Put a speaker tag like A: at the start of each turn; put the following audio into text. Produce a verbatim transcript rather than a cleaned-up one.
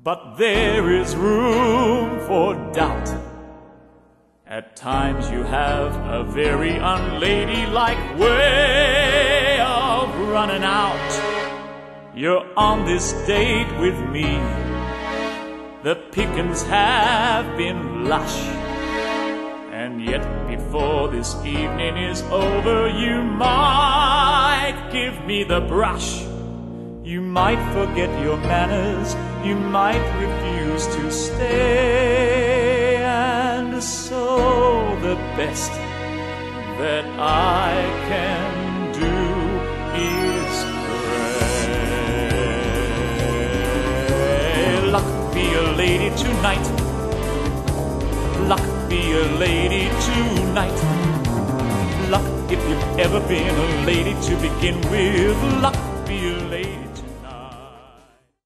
A: but there is room for doubt. At times you have a very unladylike way of running out. You're on this date with me. The pickings have been lush, and yet before this evening is over, you might give me the brush. You might forget your manners, you might refuse to stay, and so the best that I can do is pray. Luck be a lady tonight, luck be a lady tonight. Luck if you've ever been a lady to begin with. Luck